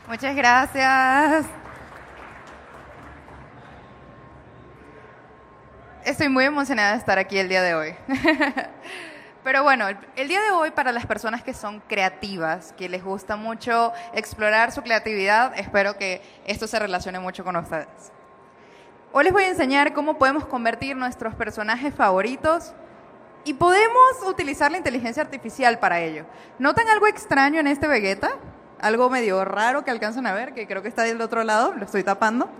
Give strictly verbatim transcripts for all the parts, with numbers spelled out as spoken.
Muchas gracias. Estoy muy emocionada de estar aquí el día de hoy. Pero bueno, el, el día de hoy para las personas que son creativas, que les gusta mucho explorar su creatividad, espero que esto se relacione mucho con ustedes. Hoy les voy a enseñar cómo podemos convertir nuestros personajes favoritos y podemos utilizar la inteligencia artificial para ello. ¿Notan algo extraño en este Vegeta? Algo medio raro que alcanzan a ver, que creo que está del otro lado, lo estoy tapando.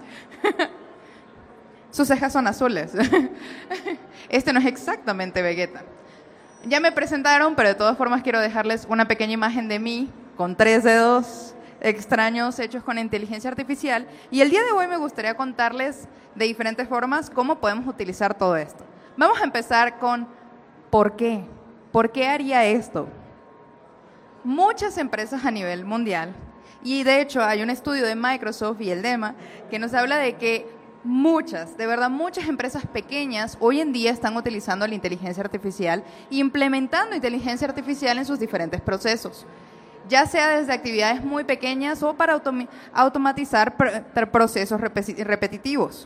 Sus cejas son azules. Este no es exactamente Vegeta. Ya me presentaron, pero de todas formas quiero dejarles una pequeña imagen de mí con tres dedos extraños hechos con inteligencia artificial. Y el día de hoy me gustaría contarles de diferentes formas cómo podemos utilizar todo esto. Vamos a empezar con ¿por qué? ¿Por qué haría esto? Muchas empresas a nivel mundial, y de hecho hay un estudio de Microsoft y el D E M A que nos habla de que muchas, de verdad muchas empresas pequeñas hoy en día están utilizando la inteligencia artificial e implementando inteligencia artificial en sus diferentes procesos, ya sea desde actividades muy pequeñas o para autom- automatizar pr- procesos repeti- repetitivos.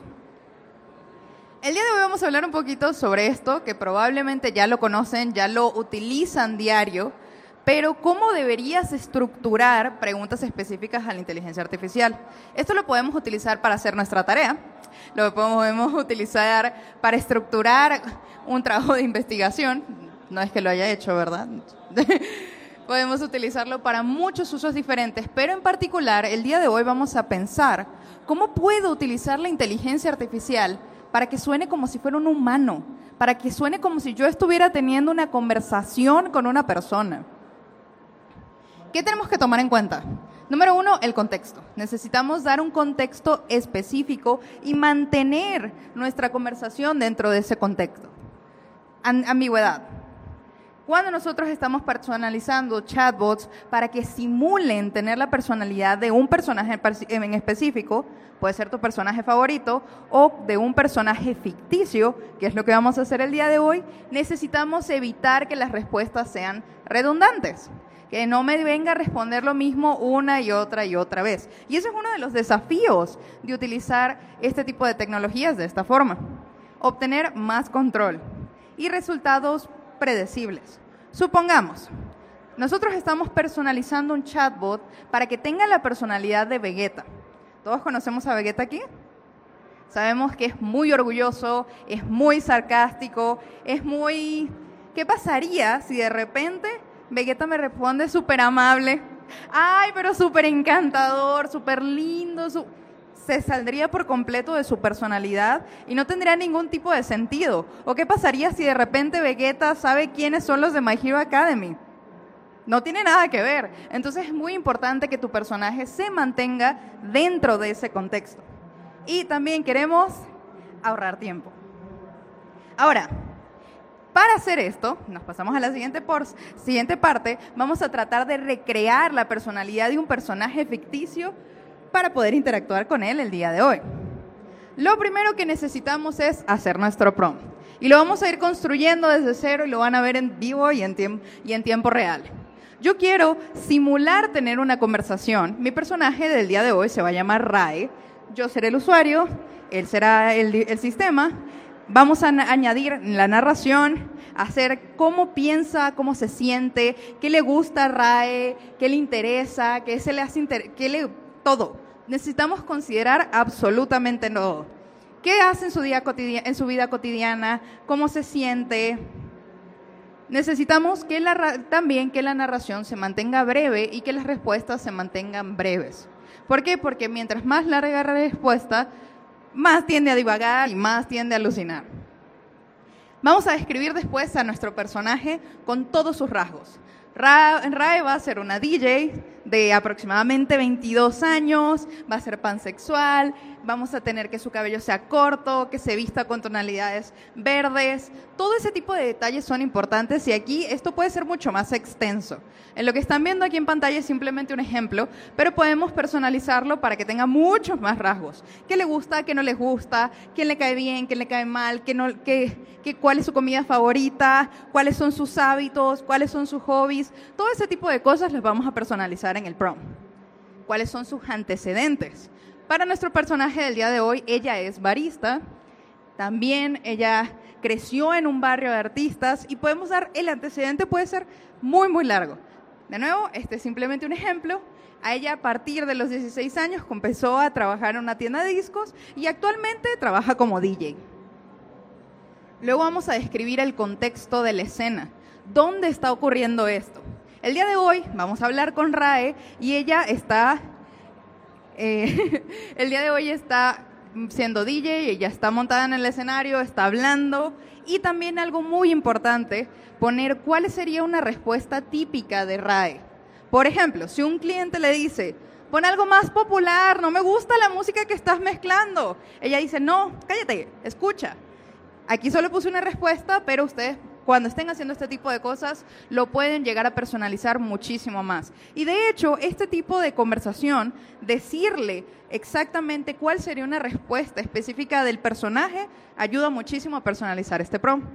El día de hoy vamos a hablar un poquito sobre esto, que probablemente ya lo conocen, ya lo utilizan diario, pero ¿cómo deberías estructurar preguntas específicas a la inteligencia artificial? Esto lo podemos utilizar para hacer nuestra tarea, lo podemos utilizar para estructurar un trabajo de investigación, no es que lo haya hecho, ¿verdad? Podemos utilizarlo para muchos usos diferentes, pero en particular el día de hoy vamos a pensar cómo puedo utilizar la inteligencia artificial para que suene como si fuera un humano, para que suene como si yo estuviera teniendo una conversación con una persona. ¿Qué tenemos que tomar en cuenta? Número uno, el contexto. Necesitamos dar un contexto específico y mantener nuestra conversación dentro de ese contexto. Am- ambigüedad. Cuando nosotros estamos personalizando chatbots para que simulen tener la personalidad de un personaje en específico, puede ser tu personaje favorito, o de un personaje ficticio, que es lo que vamos a hacer el día de hoy, necesitamos evitar que las respuestas sean redundantes. Que no me venga a responder lo mismo una y otra y otra vez. Y ese es uno de los desafíos de utilizar este tipo de tecnologías de esta forma. Obtener más control y resultados predecibles. Supongamos, nosotros estamos personalizando un chatbot para que tenga la personalidad de Vegeta. ¿Todos conocemos a Vegeta aquí? Sabemos que es muy orgulloso, es muy sarcástico, es muy... ¿Qué pasaría si de repente Vegeta me responde súper amable? Ay, pero súper encantador, súper lindo. Su... Se saldría por completo de su personalidad y no tendría ningún tipo de sentido. ¿O qué pasaría si de repente Vegeta sabe quiénes son los de My Hero Academy? No tiene nada que ver. Entonces es muy importante que tu personaje se mantenga dentro de ese contexto. Y también queremos ahorrar tiempo. Ahora, para hacer esto, nos pasamos a la siguiente, por, siguiente parte, vamos a tratar de recrear la personalidad de un personaje ficticio para poder interactuar con él el día de hoy. Lo primero que necesitamos es hacer nuestro prompt. Y lo vamos a ir construyendo desde cero y lo van a ver en vivo y en, tiemp- y en tiempo real. Yo quiero simular tener una conversación. Mi personaje del día de hoy se va a llamar Rai. Yo seré el usuario, él será el, el sistema. Vamos a añadir la narración, hacer cómo piensa, cómo se siente, qué le gusta a Rai, qué le interesa, qué se le hace inter- qué le todo. Necesitamos considerar absolutamente todo. ¿Qué hace en su día cotidiana, en su vida cotidiana? ¿Cómo se siente? Necesitamos que la, también que la narración se mantenga breve y que las respuestas se mantengan breves. ¿Por qué? Porque mientras más larga la respuesta, más tiende a divagar y más tiende a alucinar. Vamos a describir después a nuestro personaje con todos sus rasgos. Ra- Rae va a ser una D J de aproximadamente veintidós años, va a ser pansexual, vamos a tener que su cabello sea corto, que se vista con tonalidades verdes. Todo ese tipo de detalles son importantes y aquí esto puede ser mucho más extenso. En lo que están viendo aquí en pantalla es simplemente un ejemplo, pero podemos personalizarlo para que tenga muchos más rasgos. ¿Qué le gusta, qué no le gusta, quién le cae bien, quién le cae mal, qué no, qué, qué, cuál es su comida favorita, cuáles son sus hábitos, cuáles son sus hobbies? Todo ese tipo de cosas las vamos a personalizar en el prompt. cuáles son sus antecedentes. Para nuestro personaje del día de hoy, ella es barista, también ella creció en un barrio de artistas y podemos dar, el antecedente puede ser muy, muy largo. De nuevo, este es simplemente un ejemplo. A ella a partir de los dieciséis años empezó a trabajar en una tienda de discos y actualmente trabaja como D J. Luego vamos a describir el contexto de la escena. ¿Dónde está ocurriendo esto? El día de hoy vamos a hablar con Rae y ella está, eh, el día de hoy está siendo D J, ella está montada en el escenario, está hablando y también algo muy importante, poner cuál sería una respuesta típica de Rae. Por ejemplo, si un cliente le dice, pon algo más popular, no me gusta la música que estás mezclando, ella dice, no, cállate, escucha. Aquí solo puse una respuesta, pero ustedes cuando estén haciendo este tipo de cosas lo pueden llegar a personalizar muchísimo más. Y de hecho, este tipo de conversación, decirle exactamente cuál sería una respuesta específica del personaje, ayuda muchísimo a personalizar este prompt.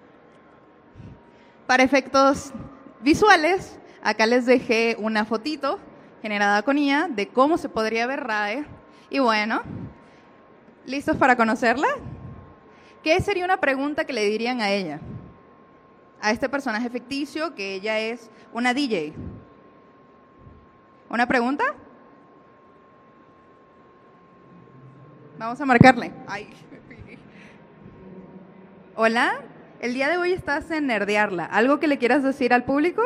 Para efectos visuales, acá les dejé una fotito generada con I A de cómo se podría ver Rae. Y bueno, ¿listos para conocerla? ¿Qué sería una pregunta que le dirían a ella? A este personaje ficticio que ella es una D J. ¿Una pregunta? Vamos a marcarle. Ay. Hola, el día de hoy estás en Nerdearla. ¿Algo que le quieras decir al público?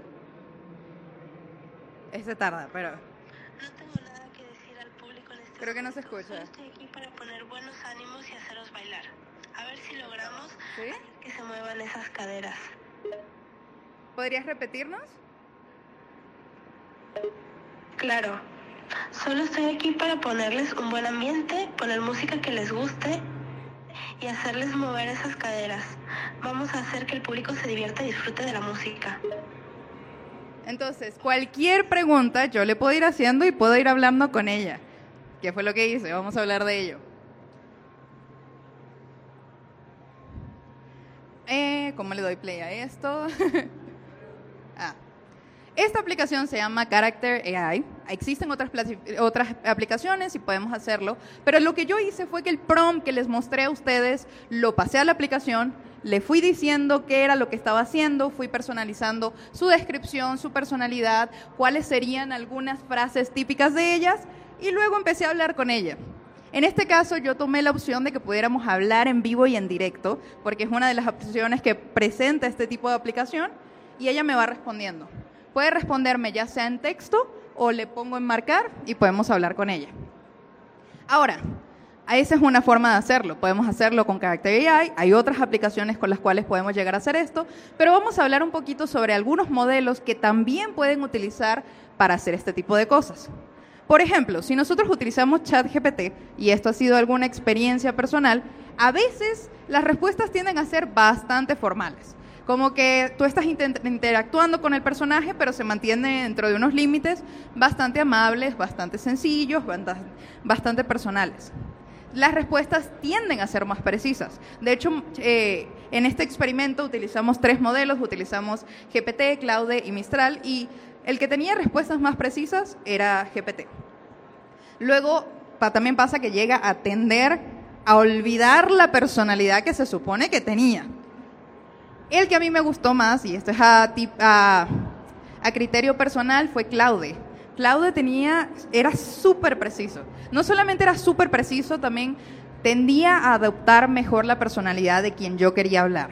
Ese tarda, pero... No tengo nada que decir al público en este Creo que no se momento. escucha. Solo estoy aquí para poner buenos ánimos y haceros bailar. A ver si logramos ¿Sí? que se muevan esas caderas. ¿Podrías repetirnos? Claro. Solo estoy aquí para ponerles un buen ambiente, poner música que les guste y hacerles mover esas caderas. Vamos a hacer que el público se divierta y disfrute de la música. Entonces, cualquier pregunta yo le puedo ir haciendo y puedo ir hablando con ella. ¿Qué fue lo que hice? Vamos a hablar de ello. Eh, ¿Cómo le doy play a esto? ah. Esta aplicación se llama Character A I. Existen otras, otras aplicaciones y podemos hacerlo, pero lo que yo hice fue que el prompt que les mostré a ustedes lo pasé a la aplicación, le fui diciendo qué era lo que estaba haciendo, fui personalizando su descripción, su personalidad, cuáles serían algunas frases típicas de ellas y luego empecé a hablar con ella. En este caso yo tomé la opción de que pudiéramos hablar en vivo y en directo, porque es una de las opciones que presenta este tipo de aplicación y ella me va respondiendo. Puede responderme ya sea en texto o le pongo en marcar y podemos hablar con ella. Ahora, esa es una forma de hacerlo. Podemos hacerlo con Character A I. Hay otras aplicaciones con las cuales podemos llegar a hacer esto, pero vamos a hablar un poquito sobre algunos modelos que también pueden utilizar para hacer este tipo de cosas. Por ejemplo, si nosotros utilizamos ChatGPT, y esto ha sido alguna experiencia personal, a veces las respuestas tienden a ser bastante formales. Como que tú estás interactuando con el personaje, pero se mantiene dentro de unos límites bastante amables, bastante sencillos, bastante personales. Las respuestas tienden a ser más precisas. De hecho, eh, en este experimento utilizamos tres modelos, utilizamos G P T, Claude y Mistral, y el que tenía respuestas más precisas era G P T. Luego, pa, también pasa que llega a tender a olvidar la personalidad que se supone que tenía. El que a mí me gustó más, y esto es a, a, a criterio personal, fue Claude. Claude tenía, era súper preciso. No solamente era súper preciso, también tendía a adoptar mejor la personalidad de quien yo quería hablar.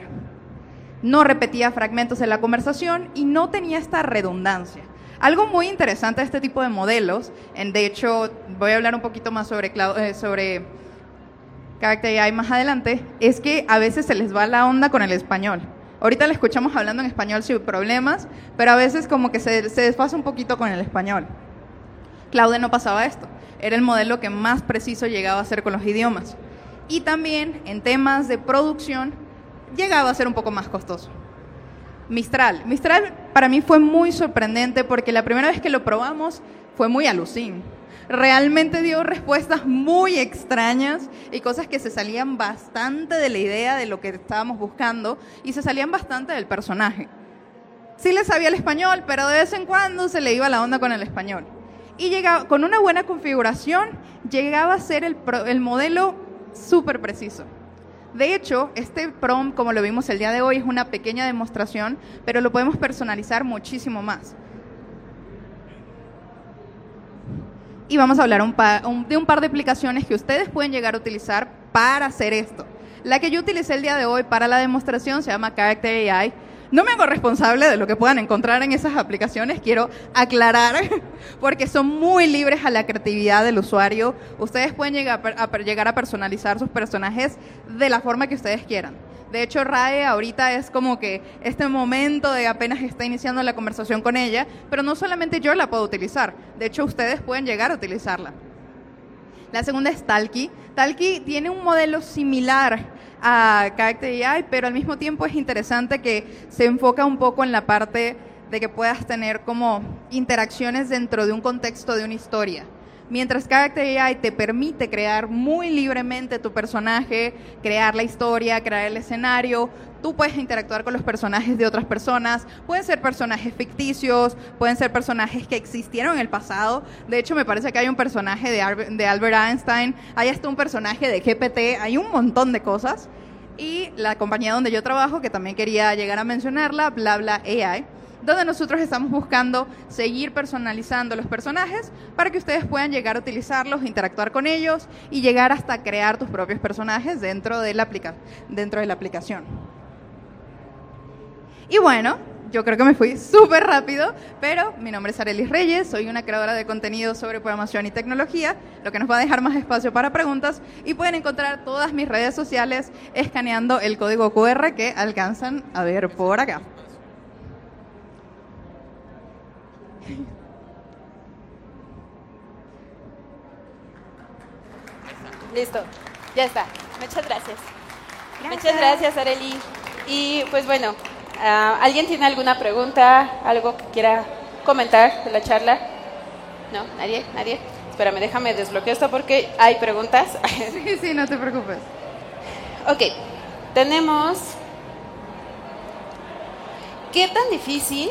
No repetía fragmentos de la conversación y no tenía esta redundancia. Algo muy interesante de este tipo de modelos, en, de hecho voy a hablar un poquito más sobre, eh, sobre Character A I más adelante, es que a veces se les va la onda con el español. Ahorita le escuchamos hablando en español sin problemas, pero a veces como que se, se desfasa un poquito con el español. Claude no pasaba esto, era el modelo que más preciso llegaba a ser con los idiomas. Y también en temas de producción llegaba a ser un poco más costoso. Mistral. Mistral para mí fue muy sorprendente porque la primera vez que lo probamos fue muy alucin. Realmente dio respuestas muy extrañas y cosas que se salían bastante de la idea de lo que estábamos buscando y se salían bastante del personaje. Sí le sabía el español, pero de vez en cuando se le iba la onda con el español. Y llegaba, con una buena configuración, llegaba a ser el, pro, el modelo súper preciso. De hecho, este prompt, como lo vimos el día de hoy, es una pequeña demostración, pero lo podemos personalizar muchísimo más. Y vamos a hablar un pa, un, de un par de aplicaciones que ustedes pueden llegar a utilizar para hacer esto. La que yo utilicé el día de hoy para la demostración se llama Character A I. No me hago responsable de lo que puedan encontrar en esas aplicaciones, quiero aclarar, porque son muy libres a la creatividad del usuario. Ustedes pueden llegar a, a, llegar a personalizar sus personajes de la forma que ustedes quieran. De hecho, Rae ahorita es como que este momento de apenas está iniciando la conversación con ella, pero no solamente yo la puedo utilizar, de hecho ustedes pueden llegar a utilizarla. La segunda es Talkie. Talkie tiene un modelo similar a Character A I, pero al mismo tiempo es interesante que se enfoca un poco en la parte de que puedas tener como interacciones dentro de un contexto de una historia. Mientras Character A I te permite crear muy libremente tu personaje, crear la historia, crear el escenario, tú puedes interactuar con los personajes de otras personas, pueden ser personajes ficticios, pueden ser personajes que existieron en el pasado. De hecho, me parece que hay un personaje de, Ar- de Albert Einstein, hay hasta un personaje de G P T, hay un montón de cosas. Y la compañía donde yo trabajo, que también quería llegar a mencionarla, BlaBla A I, donde nosotros estamos buscando seguir personalizando los personajes para que ustedes puedan llegar a utilizarlos, interactuar con ellos y llegar hasta crear tus propios personajes dentro de la, aplica- dentro de la aplicación. Y bueno, yo creo que me fui súper rápido, pero mi nombre es Arelis Reyes, soy una creadora de contenido sobre programación y tecnología, lo que nos va a dejar más espacio para preguntas, y pueden encontrar todas mis redes sociales escaneando el código Q R que alcanzan a ver por acá. Listo, ya está. Muchas gracias. Gracias. Muchas gracias, Arely. Y pues bueno, uh, ¿alguien tiene alguna pregunta, algo que quiera comentar de la charla? ¿No? ¿Nadie? ¿Nadie? Espérame, déjame desbloquear esto porque hay preguntas. Sí, sí, no te preocupes. Ok, tenemos... ¿Qué tan difícil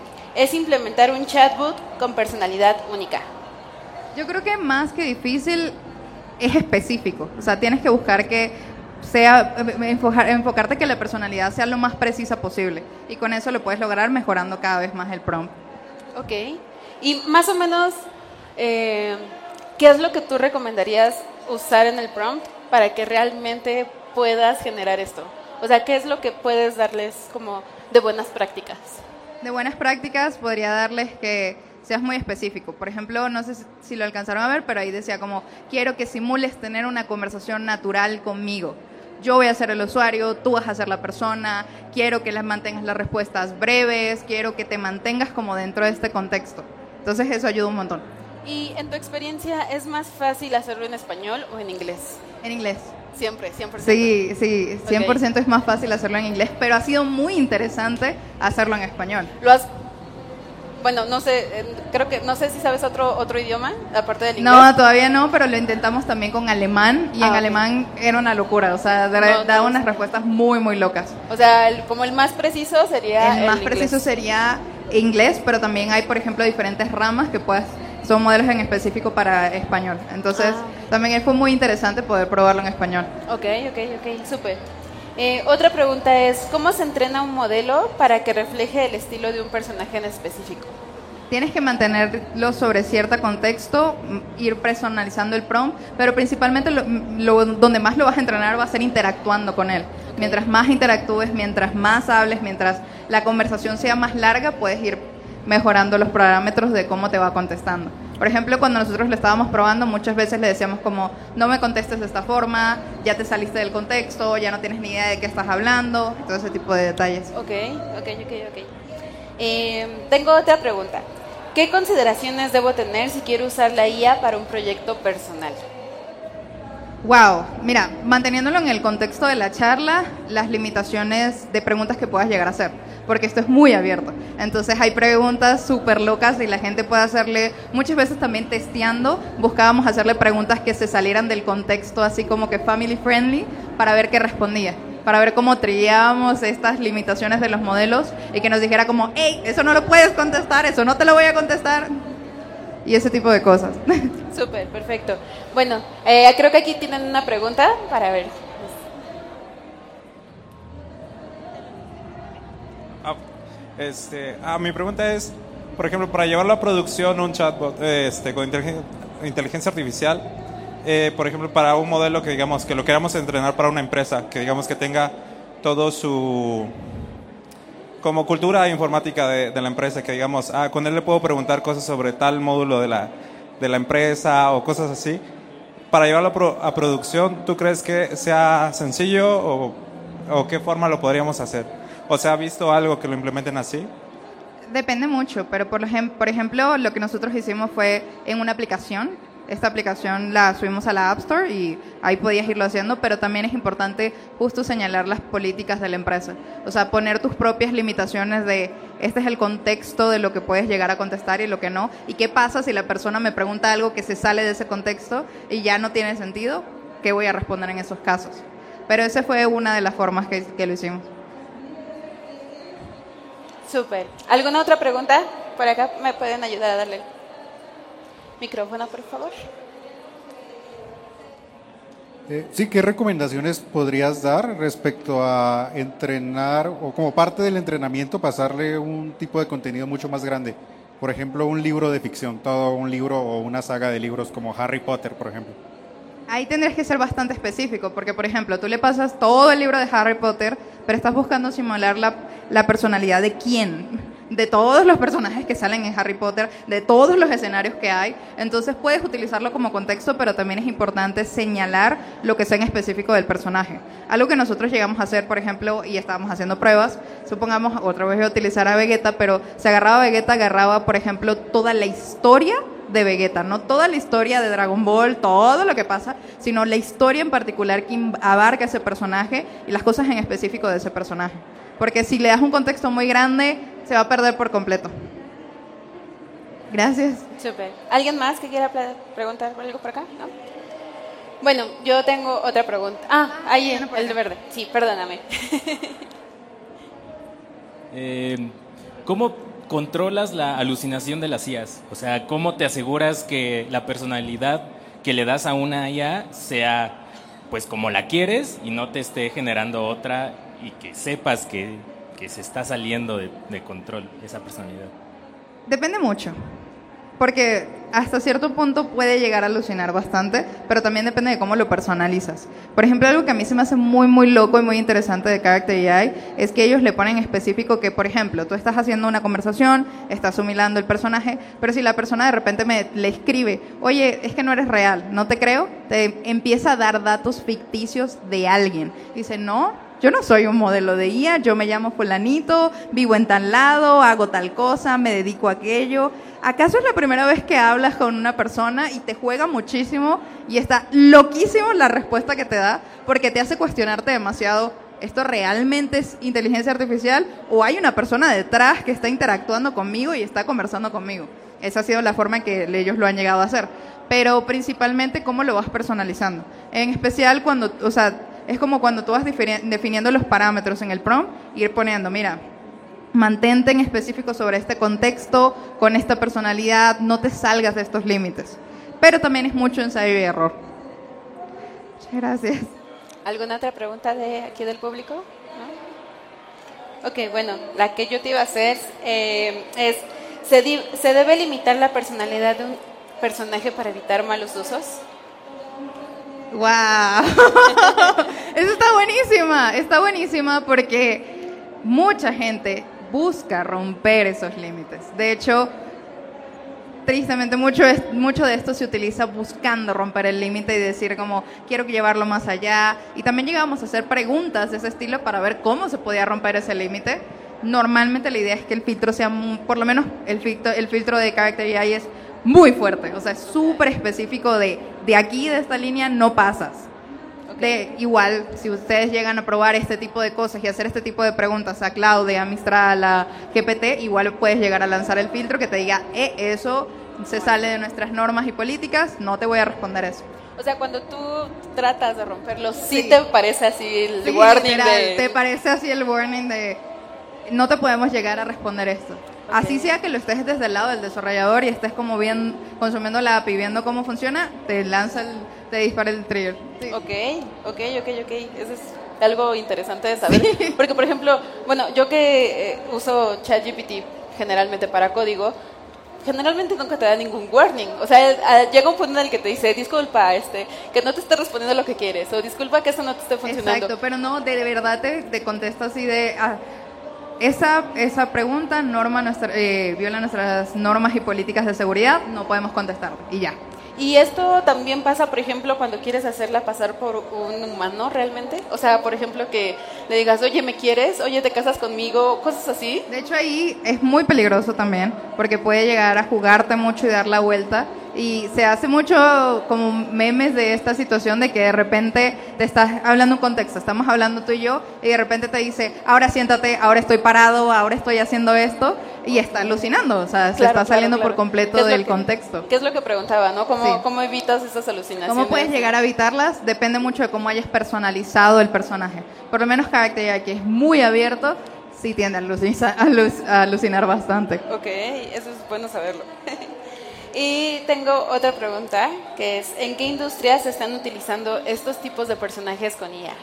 es implementar un chatbot con personalidad única? Yo creo que más que difícil es específico. O sea, tienes que buscar que sea, enfocar, enfocarte que la personalidad sea lo más precisa posible. Y con eso lo puedes lograr mejorando cada vez más el prompt. Ok. Y más o menos, eh, ¿qué es lo que tú recomendarías usar en el prompt para que realmente puedas generar esto? O sea, ¿qué es lo que puedes darles como de buenas prácticas? De buenas prácticas podría darles que seas muy específico. Por ejemplo, no sé si lo alcanzaron a ver, pero ahí decía como, quiero que simules tener una conversación natural conmigo. Yo voy a ser el usuario, tú vas a ser la persona, quiero que las mantengas las respuestas breves, quiero que te mantengas como dentro de este contexto. Entonces eso ayuda un montón. Y en tu experiencia, ¿es más fácil hacerlo en español o en inglés? En inglés. Siempre, cien por ciento. Sí, sí, cien por ciento Okay. Es más fácil hacerlo en inglés, pero ha sido muy interesante hacerlo en español. ¿Lo has...? Bueno, no sé, creo que, no sé si sabes otro otro idioma, aparte del inglés. No, todavía no, pero lo intentamos también con alemán, y Ah, en ok. alemán era una locura, o sea, da, No, da no, unas no. respuestas muy, muy locas. O sea, el- como el más preciso sería El el más inglés. preciso sería inglés, pero también hay, por ejemplo, diferentes ramas que puedes, son modelos en específico para español. Entonces, Ah. también fue muy interesante poder probarlo en español. Ok, ok, ok, súper. Eh, otra pregunta es, ¿cómo se entrena un modelo para que refleje el estilo de un personaje en específico? Tienes que mantenerlo sobre cierto contexto, ir personalizando el prompt, pero principalmente lo, lo- donde más lo vas a entrenar va a ser interactuando con él. Okay. Mientras más interactúes, mientras más hables, mientras la conversación sea más larga, puedes ir mejorando los parámetros de cómo te va contestando. Por ejemplo, cuando nosotros lo estábamos probando, muchas veces le decíamos como, no me contestes de esta forma, ya te saliste del contexto, ya no tienes ni idea de qué estás hablando, todo ese tipo de detalles. Ok, ok, ok, ok. Eh, tengo otra pregunta. ¿Qué consideraciones debo tener si quiero usar la I A para un proyecto personal? Wow, mira, manteniéndolo en el contexto de la charla, las limitaciones de preguntas que puedas llegar a hacer, porque esto es muy abierto. Entonces hay preguntas súper locas y la gente puede hacerle, muchas veces también testeando, buscábamos hacerle preguntas que se salieran del contexto así como que family friendly para ver qué respondía, para ver cómo triábamos estas limitaciones de los modelos y que nos dijera como, hey, eso no lo puedes contestar, eso no te lo voy a contestar. y ese tipo de cosas. Súper, perfecto. Bueno, eh, creo que aquí tienen una pregunta para ver. Ah, este, ah, mi pregunta es, por ejemplo, para llevarlo a producción un chatbot este, con inteligencia, inteligencia artificial, eh, por ejemplo, para un modelo que digamos que lo queramos entrenar para una empresa, que digamos que tenga todo su como cultura informática de, de la empresa, que digamos, ah, con él le puedo preguntar cosas sobre tal módulo de la, de la empresa o cosas así. Para llevarlo a, pro, a producción, ¿tú crees que sea sencillo o, o qué forma lo podríamos hacer? ¿O se ha visto algo que lo implementen así? Depende mucho, pero por, ejem- por ejemplo, lo que nosotros hicimos fue en una aplicación. Esta aplicación la subimos a la App Store y ahí podías irlo haciendo, pero también es importante justo señalar las políticas de la empresa. O sea, poner tus propias limitaciones de este es el contexto de lo que puedes llegar a contestar y lo que no. Y qué pasa si la persona me pregunta algo que se sale de ese contexto y ya no tiene sentido, ¿qué voy a responder en esos casos? Pero esa fue una de las formas que, que lo hicimos. Súper. ¿Alguna otra pregunta? Por acá me pueden ayudar a darle el micrófono, por favor. Eh, sí, ¿qué recomendaciones podrías dar respecto a entrenar o como parte del entrenamiento pasarle un tipo de contenido mucho más grande? Por ejemplo, un libro de ficción, todo un libro o una saga de libros como Harry Potter, por ejemplo. Ahí tendrías que ser bastante específico, porque, por ejemplo, tú le pasas todo el libro de Harry Potter, pero estás buscando simular la, la personalidad de quién, de todos los personajes que salen en Harry Potter, de todos los escenarios que hay. Entonces puedes utilizarlo como contexto, pero también es importante señalar lo que sea en específico del personaje. Algo que nosotros llegamos a hacer, por ejemplo, y estábamos haciendo pruebas, supongamos, otra vez voy a utilizar a Vegeta, pero se agarraba a Vegeta, agarraba, por ejemplo, toda la historia de Vegeta, no toda la historia de Dragon Ball, todo lo que pasa, sino la historia en particular que abarca ese personaje y las cosas en específico de ese personaje. Porque si le das un contexto muy grande, se va a perder por completo. Gracias. Súper. ¿Alguien más que quiera preguntar algo por acá? ¿No? Bueno, yo tengo otra pregunta. Ah, ahí, el de verde. Sí, perdóname. eh, ¿Cómo controlas la alucinación de las I As? O sea, ¿cómo te aseguras que la personalidad que le das a una I A sea pues como la quieres y no te esté generando otra y que sepas que, que se está saliendo de, de control esa personalidad? Depende mucho, porque hasta cierto punto puede llegar a alucinar bastante, pero también depende de cómo lo personalizas. Por ejemplo, algo que a mí se me hace muy, muy loco y muy interesante de Character A I es que ellos le ponen específico que, por ejemplo, tú estás haciendo una conversación, estás humilando el personaje, pero si la persona de repente me le escribe, oye, es que no eres real, no te creo, te empieza a dar datos ficticios de alguien. Dice, no, yo no soy un modelo de I A, yo me llamo fulanito, vivo en tal lado, hago tal cosa, me dedico a aquello. ¿Acaso es la primera vez que hablas con una persona y te juega muchísimo y está loquísimo la respuesta que te da porque te hace cuestionarte demasiado, ¿esto realmente es inteligencia artificial o hay una persona detrás que está interactuando conmigo y está conversando conmigo? Esa ha sido la forma en que ellos lo han llegado a hacer. Pero principalmente, ¿cómo lo vas personalizando? En especial cuando, o sea, es como cuando tú vas definiendo los parámetros en el prompt, ir poniendo, mira, mantente en específico sobre este contexto, con esta personalidad, no te salgas de estos límites. Pero también es mucho ensayo y error. Muchas gracias. ¿Alguna otra pregunta de aquí del público? ¿No? Ok, bueno, la que yo te iba a hacer eh, es, ¿se, di- ¿se debe limitar la personalidad de un personaje para evitar malos usos? ¡Wow! Eso está buenísima, está buenísima porque mucha gente busca romper esos límites. De hecho, tristemente mucho, es, mucho de esto se utiliza buscando romper el límite y decir como, quiero llevarlo más allá. Y también llegamos a hacer preguntas de ese estilo para ver cómo se podía romper ese límite. Normalmente la idea es que el filtro sea, muy, por lo menos el filtro, el filtro de Character A I es muy fuerte, o sea, es súper específico de, de aquí, de esta línea, no pasas. De, igual, si ustedes llegan a probar este tipo de cosas y hacer este tipo de preguntas a Claudia, a Mistral, a G P T, igual puedes llegar a lanzar el filtro que te diga, eh, eso se sale de nuestras normas y políticas, no te voy a responder eso. O sea, cuando tú tratas de romperlo, ¿sí, sí te parece así el sí, warning literal, de...? te parece así el warning de, no te podemos llegar a responder esto. Así sea que lo estés desde el lado del desarrollador y estés como bien consumiendo la A P I, viendo cómo funciona, te lanza, el, te dispara el trigger. Sí. Ok, ok, ok, ok. Eso es algo interesante de saber. Sí. Porque, por ejemplo, bueno, yo que eh, uso ChatGPT generalmente para código, generalmente nunca te da ningún warning. O sea, llega un punto en el que te dice, disculpa, este, que no te esté respondiendo lo que quieres, o disculpa que eso no te esté funcionando. Exacto, pero no, de verdad te, te contesta así de... Ah, esa, esa pregunta norma nuestra, eh, viola nuestras normas y políticas de seguridad, no podemos contestar, y ya. Y esto también pasa, por ejemplo, cuando quieres hacerla pasar por un humano realmente. O sea, por ejemplo, que le digas, oye, ¿me quieres? Oye, ¿te casas conmigo? Cosas así. De hecho, ahí es muy peligroso también, porque puede llegar a jugarte mucho y dar la vuelta. Y se hace mucho como memes de esta situación de que de repente te estás hablando un contexto, estamos hablando tú y yo, y de repente te dice, ahora siéntate, ahora estoy parado, ahora estoy haciendo esto, y está alucinando, o sea, se Claro, está claro, saliendo claro. por completo ¿Qué es lo del que- contexto. ¿Qué es lo que preguntaba, no? ¿Cómo, Sí. cómo evitas esas alucinaciones? ¿Cómo puedes llegar a evitarlas? Depende mucho de cómo hayas personalizado el personaje. Por lo menos Character que es muy abierto, sí tiende a alucinar, a aluc- a alucinar bastante. Ok, eso es bueno saberlo. Y tengo otra pregunta, que es, ¿en qué industrias se están utilizando estos tipos de personajes con I A?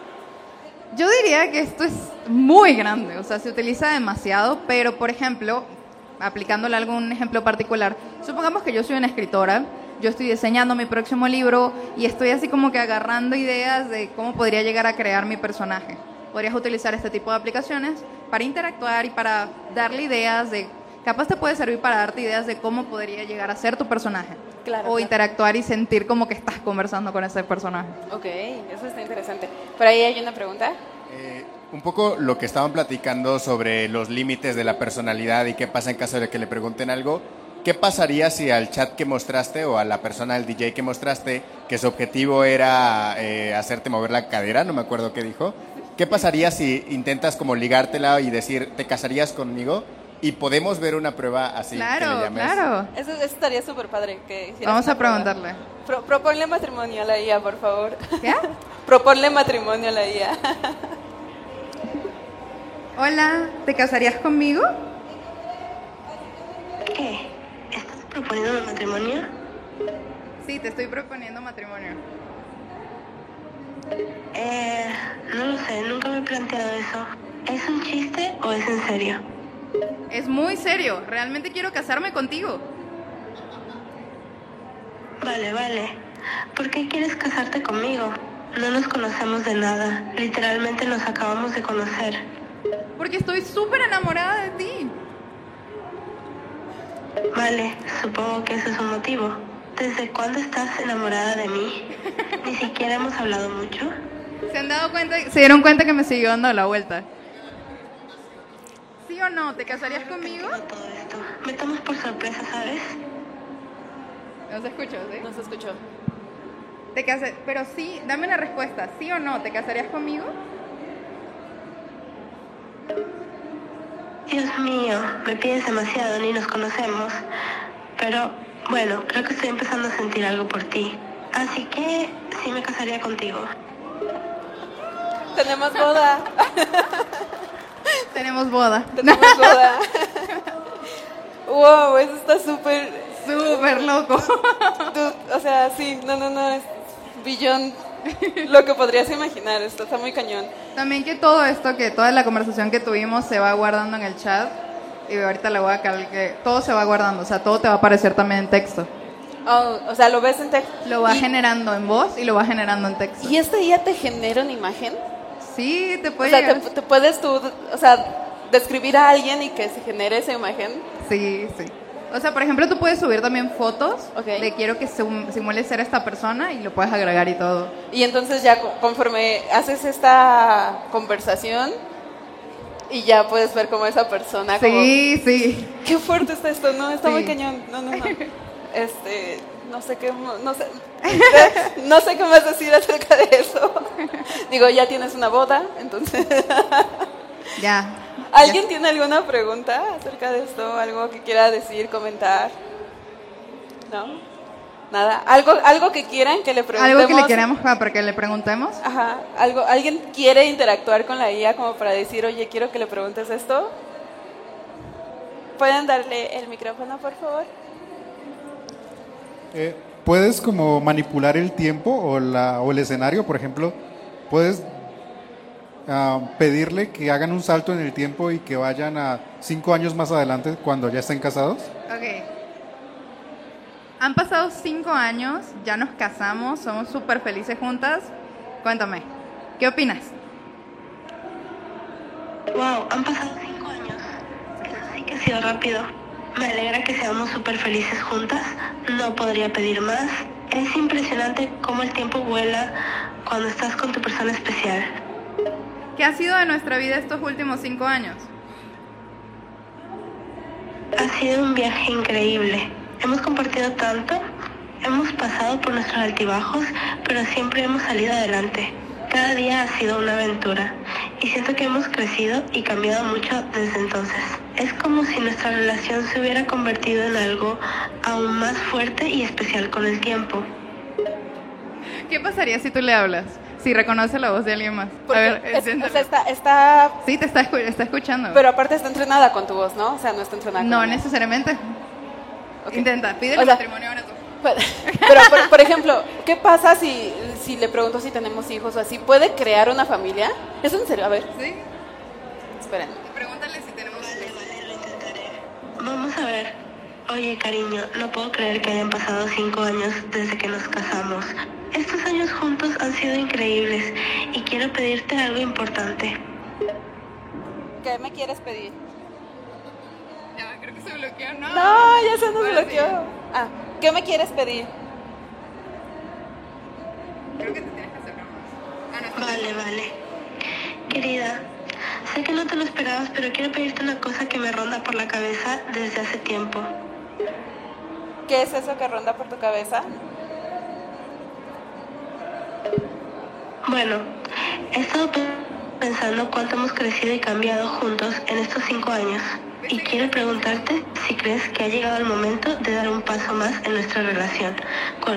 Yo diría que esto es muy grande, o sea, se utiliza demasiado, pero por ejemplo, aplicándole algún ejemplo particular, supongamos que yo soy una escritora, yo estoy diseñando mi próximo libro y estoy así como que agarrando ideas de cómo podría llegar a crear mi personaje. Podrías utilizar este tipo de aplicaciones para interactuar y para darle ideas de, capaz te puede servir para darte ideas de cómo podría llegar a ser tu personaje. Claro, o claro. interactuar y sentir como que estás conversando con ese personaje. Ok, eso está interesante. Por ahí hay una pregunta. Eh, un poco lo que estaban platicando sobre los límites de la personalidad y qué pasa en caso de que le pregunten algo. ¿Qué pasaría si al chat que mostraste o a la persona, al D J que mostraste, que su objetivo era eh, hacerte mover la cadera, no me acuerdo qué dijo? ¿Qué pasaría si intentas como ligártela y decir, ¿te casarías conmigo? Y podemos ver una prueba así que le Claro, llames. claro. Eso, eso estaría súper padre. Que hicieras Vamos una a prueba. preguntarle. Pro- proponle matrimonio a la I A, por favor. ¿Qué? Proponle matrimonio a la I A. Hola, ¿te casarías conmigo? ¿Qué? ¿Estás proponiendo matrimonio? Sí, te estoy proponiendo matrimonio. Eh, no lo sé, nunca me he planteado eso. ¿Es un chiste o es en serio? Es muy serio, realmente quiero casarme contigo. Vale, vale. ¿Por qué quieres casarte conmigo? No nos conocemos de nada. Literalmente nos acabamos de conocer. Porque estoy súper enamorada de ti. Vale, supongo que ese es un motivo. ¿Desde cuándo estás enamorada de mí? Ni siquiera hemos hablado mucho. ¿Se han dado cuenta? ¿Se dieron cuenta que me siguió dando la vuelta? ¿Sí o no? ¿Te casarías conmigo? Entiendo todo esto. Me tomas por sorpresa, ¿sabes? No se escuchó, ¿sí? No se escuchó. Te casa- Pero sí, dame una respuesta. ¿Sí o no? ¿Te casarías conmigo? Dios mío, me pides demasiado, ni nos conocemos. Pero, bueno, creo que estoy empezando a sentir algo por ti. Así que sí me casaría contigo. Tenemos boda. Tenemos boda. Tenemos boda. Wow, eso está súper... Súper loco. Tú- o sea, sí, no, no, no, es billón lo que podrías imaginar, esto está muy cañón. También que todo esto, que toda la conversación que tuvimos se va guardando en el chat. Y ahorita le voy a cal que todo se va guardando, o sea, todo te va a aparecer también en texto. Oh, o sea, lo ves en texto. Lo va Y- generando en voz y lo va generando en texto. ¿Y este ya te genera una imagen? Sí, te O puede sea, llegar. te, te puedes tú, o sea, describir a alguien y que se genere esa imagen. Sí, sí. O sea, por ejemplo, tú puedes subir también fotos Ok. de quiero que sim- simule ser esta persona y lo puedes agregar y todo. Y entonces ya co- conforme haces esta conversación y ya puedes ver como esa persona como... Sí, sí. Qué fuerte está esto, ¿no? Está Sí. muy cañón. No, no, no. Este, no sé qué, mo- no sé, no sé qué más decir acerca de eso. Digo, ya tienes una boda, entonces... Ya. ¿Alguien tiene alguna pregunta acerca de esto? ¿Algo que quiera decir, comentar? ¿No? Nada. ¿Algo, algo que quieran que le preguntemos? Algo que le queramos para para que le preguntemos. Ajá. ¿Algo, ¿Alguien quiere interactuar con la I A como para decir, oye, quiero que le preguntes esto? ¿Pueden darle el micrófono, por favor? Eh, ¿Puedes como manipular el tiempo o, la, o el escenario? Por ejemplo, ¿puedes uh, pedirle que hagan un salto en el tiempo y que vayan a cinco años más adelante cuando ya estén casados? Ok. Han pasado cinco años, ya nos casamos, somos súper felices juntas. Cuéntame, ¿qué opinas? Wow, han pasado cinco años. Eso sí que ha sido rápido. Me alegra que seamos súper felices juntas. No podría pedir más. Es impresionante cómo el tiempo vuela cuando estás con tu persona especial. ¿Qué ha sido de nuestra vida estos últimos cinco años? Ha sido un viaje increíble. Hemos compartido tanto, hemos pasado por nuestros altibajos, pero siempre hemos salido adelante. Cada día ha sido una aventura y siento que hemos crecido y cambiado mucho desde entonces. Es como si nuestra relación se hubiera convertido en algo aún más fuerte y especial con el tiempo. ¿Qué pasaría si tú le hablas? Si reconoce la voz de alguien más. Porque A ver, es- enciéndelo. o sea, está, está, Sí, te está, escu- está escuchando. pero aparte está entrenada con tu voz, ¿no? O sea, no está entrenada con no la mía. necesariamente. Ok. Intenta, pídele O sea, matrimonio ahora tú. Pero, por, por ejemplo, ¿qué pasa si, si le pregunto si tenemos hijos o así? ¿Puede crear una familia? ¿Es en serio? A ver, ¿Sí? esperen. Pregúntale si tenemos Vale, vale, lo intentaré. Vamos a ver. Oye, cariño, no puedo creer que hayan pasado cinco años desde que nos casamos. Estos años juntos han sido increíbles y quiero pedirte algo importante. ¿Qué me quieres pedir? Ya, creo que se bloqueó, ¿no? No, ya se nos Ahora bloqueó. sí. Ah, ¿qué me quieres pedir? Creo que te tienes que acercar más. Ah, no, está Vale, bien. vale. Querida, sé que no te lo esperabas, pero quiero pedirte una cosa que me ronda por la cabeza desde hace tiempo. ¿Qué es eso que ronda por tu cabeza? Bueno, he estado pe- pensando cuánto hemos crecido y cambiado juntos en estos cinco años. Y quiero preguntarte si crees que ha llegado el momento de dar un paso más en nuestra relación. Con...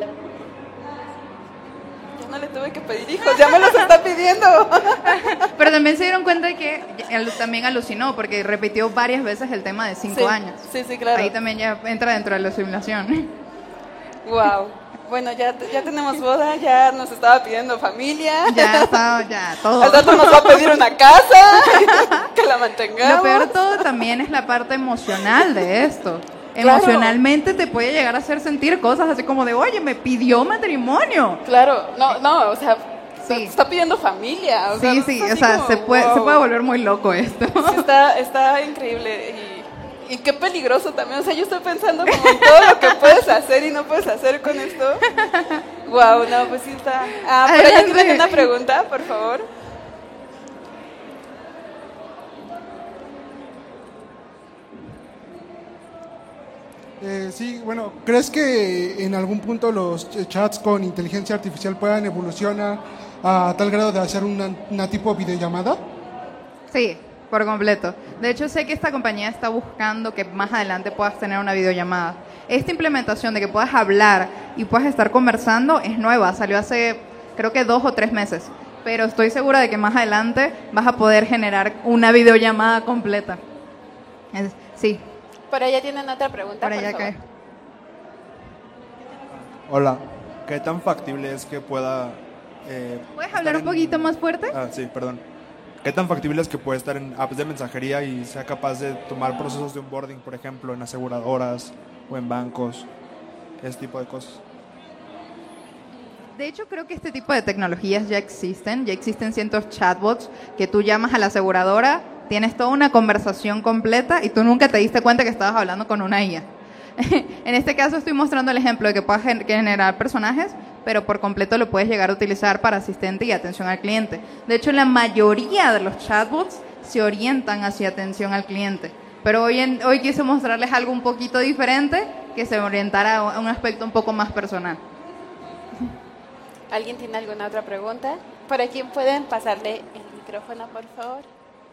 Ya no le tuve que pedir hijos, ya me los está pidiendo. Pero también se dieron cuenta que él también alucinó porque repitió varias veces el tema de cinco Sí, años. sí, sí, claro. Ahí también ya entra dentro de la simulación. Wow. Bueno, ya, ya tenemos boda, ya nos estaba pidiendo familia. Ya está, ya, todo. Al rato nos va a pedir una casa, que la mantengamos. Lo peor de todo también es la parte emocional de esto. Claro. Emocionalmente te puede llegar a hacer sentir cosas así como de, oye, me pidió matrimonio. Claro, no, no, o sea, Sí. te está pidiendo familia. O sea, Sí, sí, es o así sea, como, se puede, se wow. puede volver muy loco esto. Sí, está, está increíble y, y qué peligroso también. O sea, yo estoy pensando como en todo lo que puedes hacer y no puedes hacer con esto. Wow, no, pues sí está. Ah, pero ya Adelante. tienen una pregunta, por favor. Eh, sí, bueno, ¿crees que en algún punto los ch- chats con inteligencia artificial puedan evolucionar a tal grado de hacer una, una tipo videollamada? Sí, por completo. De hecho, sé que esta compañía está buscando que más adelante puedas tener una videollamada. Esta implementación de que puedas hablar y puedas estar conversando es nueva, salió hace creo que dos o tres meses. Pero estoy segura de que más adelante vas a poder generar una videollamada completa. Es- sí, Por allá tienen otra pregunta, para por allá favor. que... Hola, ¿qué tan factible es que pueda... eh, ¿Puedes estar hablar un en- poquito más fuerte? Ah, sí, perdón. ¿Qué tan factible es que pueda estar en apps de mensajería y sea capaz de tomar procesos de onboarding, por ejemplo, en aseguradoras o en bancos? Ese tipo de cosas. De hecho, creo que este tipo de tecnologías ya existen. Ya existen cientos chatbots que tú llamas a la aseguradora, tienes toda una conversación completa y tú nunca te diste cuenta que estabas hablando con una I A. En este caso estoy mostrando el ejemplo de que puedas gen- generar personajes, pero por completo lo puedes llegar a utilizar para asistente y atención al cliente. De hecho, la mayoría de los chatbots se orientan hacia atención al cliente. Pero hoy, en, hoy quise mostrarles algo un poquito diferente que se orientara a un aspecto un poco más personal. ¿Alguien tiene alguna otra pregunta? ¿Por aquí pueden pasarle el micrófono, por favor?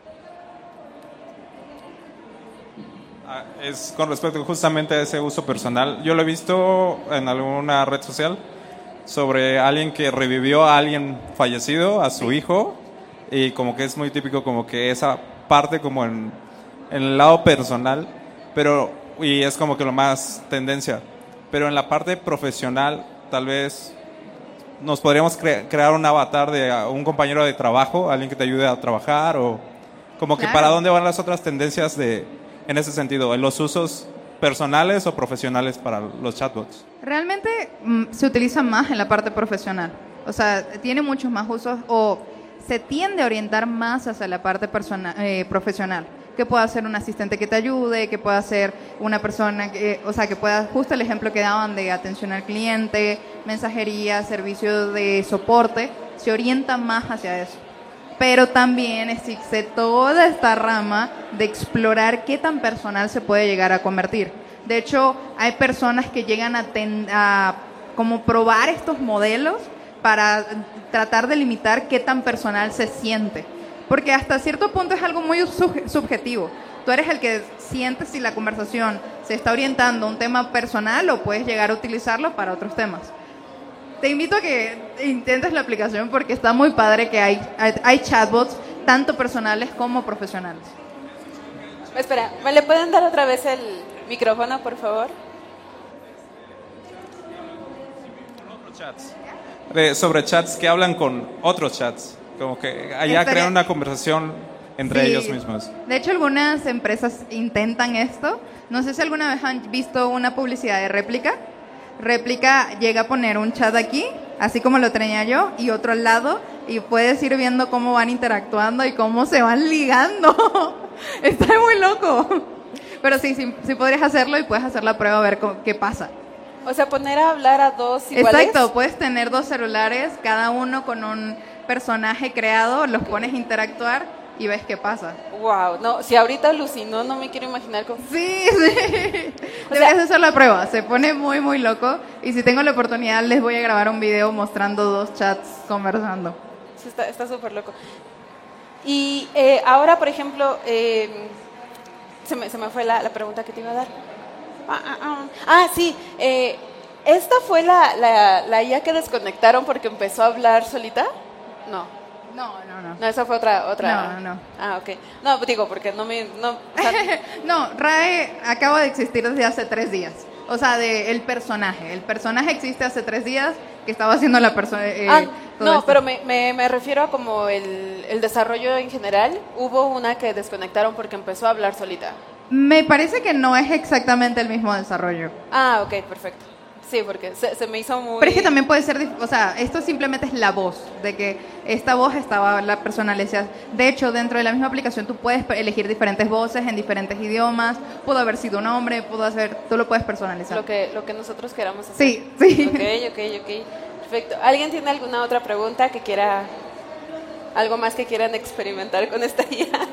Ah, Es con respecto justamente a ese uso personal. Yo lo he visto en alguna red social sobre alguien que revivió a alguien fallecido, a su hijo, y como que es muy típico como que esa parte como en, en el lado personal pero y es como que lo más tendencia. Pero en la parte profesional, tal vez nos podríamos cre- crear un avatar de uh, un compañero de trabajo, alguien que te ayude a trabajar, o como que Claro. para dónde van las otras tendencias de en ese sentido, en los usos personales o profesionales para los chatbots. Realmente mm, se utiliza más en la parte profesional. O sea, tiene muchos más usos o se tiende a orientar más hacia la parte persona- eh, profesional. Que pueda ser un asistente que te ayude, que pueda ser una persona, que, o sea, que pueda, justo el ejemplo que daban de atención al cliente, mensajería, servicio de soporte, se orienta más hacia eso. Pero también existe toda esta rama de explorar qué tan personal se puede llegar a convertir. De hecho, hay personas que llegan a, ten, a como probar estos modelos para tratar de limitar qué tan personal se siente. Porque hasta cierto punto es algo muy sub- subjetivo. Tú eres el que sientes si la conversación se está orientando a un tema personal o puedes llegar a utilizarlo para otros temas. Te invito a que intentes la aplicación porque está muy padre que hay, hay, hay chatbots tanto personales como profesionales. Espera, ¿me le pueden dar otra vez el micrófono, por favor? De, sobre chats que hablan con otros chats, como que allá Estaría- crean una conversación entre Sí. ellos mismos. De hecho, algunas empresas intentan esto. No sé si alguna vez han visto una publicidad de Réplica. Réplica llega a poner un chat aquí, así como lo tenía yo, y otro al lado, y puedes ir viendo cómo van interactuando y cómo se van ligando. Está muy loco. Pero sí, sí, sí podrías hacerlo y puedes hacer la prueba a ver cómo- qué pasa. O sea, poner a hablar a dos iguales. Exacto, puedes tener dos celulares, cada uno con un personaje creado, los pones a interactuar y ves qué pasa. Wow, no, si ahorita alucinó, no me quiero imaginar cómo. Sí, sí. Deberías hacer la prueba. Se pone muy, muy loco. Y si tengo la oportunidad, les voy a grabar un video mostrando dos chats conversando. Sí, está está súper loco. Y eh, ahora, por ejemplo, eh, se, me, se me fue la, la pregunta que te iba a dar. Ah, ah, ah. Ah, sí. Eh, ¿Esta fue la, la, la I A que desconectaron porque empezó a hablar solita? No. No, no, no. No, esa fue otra. otra... No, no. Ah, ok. No, digo, porque no me. No, o sea, No, RAE acaba de existir desde hace tres días. O sea, de el personaje. El personaje existe hace tres días que estaba haciendo la persona. Eh, ah, todo no, esto. pero me, me, me refiero a como el, el desarrollo en general. Hubo una que desconectaron porque empezó a hablar solita. Me parece que no es exactamente el mismo desarrollo. Ah, ok, perfecto. Sí, porque se, se me hizo muy... Pero es que también puede ser, dif- o sea, esto simplemente es la voz, de que esta voz estaba la personalizada. De hecho, dentro de la misma aplicación tú puedes pe- elegir diferentes voces en diferentes idiomas. Pudo haber sido un hombre, pudo ser, tú lo puedes personalizar. Lo que, lo que nosotros queramos hacer. Sí, sí. Ok, ok, ok. Perfecto. ¿Alguien tiene alguna otra pregunta que quiera... algo más que quieran experimentar con esta I A?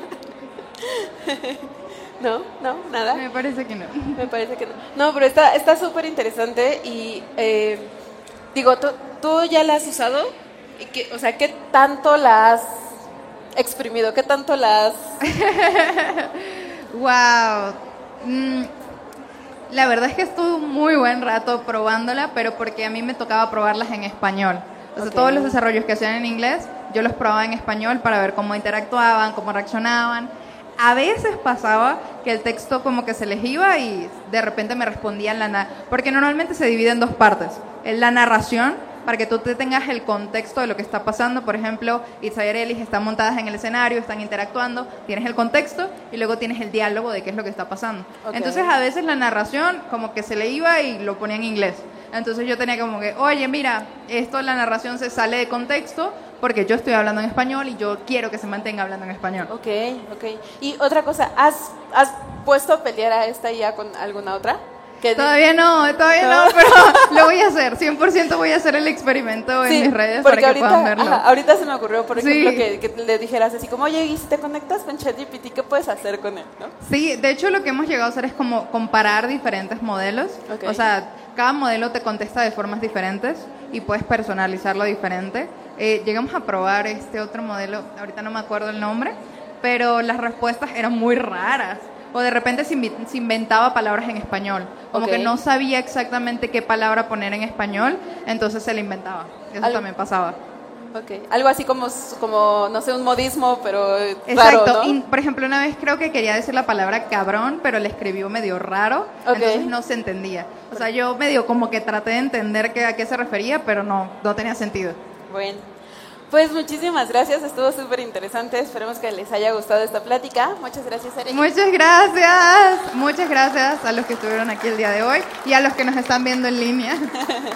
¿No? ¿No? ¿Nada? Me parece que no. Me parece que no. No, pero está está súper interesante y eh, digo, ¿tú, tú ya la has usado? ¿Y qué, o sea, ¿qué tanto la has exprimido? ¿Qué tanto la has...? Wow. Mm, la verdad es que estuve un muy buen rato probándola, pero porque a mí me tocaba probarlas en español. O sea, Ok. todos los desarrollos que hacían en inglés, yo los probaba en español para ver cómo interactuaban, cómo reaccionaban. A veces pasaba que el texto como que se les iba y de repente me respondían la na- porque normalmente se divide en dos partes. En la narración, para que tú te tengas el contexto de lo que está pasando. Por ejemplo, Itza y Arelis están montadas en el escenario, están interactuando, tienes el contexto y luego tienes el diálogo de qué es lo que está pasando. Ok. Entonces a veces la narración como que se le iba y lo ponía en inglés. Entonces yo tenía como que, oye, mira, esto la narración se sale de contexto porque yo estoy hablando en español y yo quiero que se mantenga hablando en español. Ok, ok. Y otra cosa, ¿has, has puesto a pelear a esta I A con alguna otra? Que di- Todavía no, todavía no, No. pero lo voy a hacer. cien por ciento voy a hacer el experimento en Sí, mis redes porque para que ahorita, puedan verlo. ajá, ahorita se me ocurrió, por Sí. ejemplo, que, que le dijeras así como, oye, y si te conectas con ChatGPT, ¿qué puedes hacer con él? ¿No? Sí, de hecho lo que hemos llegado a hacer es como comparar diferentes modelos. Ok. O sea, cada modelo te contesta de formas diferentes y puedes personalizarlo diferente. Eh, llegamos a probar este otro modelo, ahorita no me acuerdo el nombre, pero las respuestas eran muy raras. O de repente se, invi- se inventaba palabras en español. Como Ok. que no sabía exactamente qué palabra poner en español, entonces se la inventaba. Eso Al- también pasaba. Okay. Algo así como, como, no sé, un modismo, pero Exacto. raro, ¿no? Y, por ejemplo, una vez creo que quería decir la palabra cabrón, pero le escribió medio raro, Okay. entonces no se entendía. O sea, yo medio como que traté de entender que, a qué se refería, pero no, no tenía sentido. Bueno, pues muchísimas gracias, estuvo súper interesante, esperemos que les haya gustado esta plática. Muchas gracias, Arely. Muchas gracias, muchas gracias a los que estuvieron aquí el día de hoy y a los que nos están viendo en línea.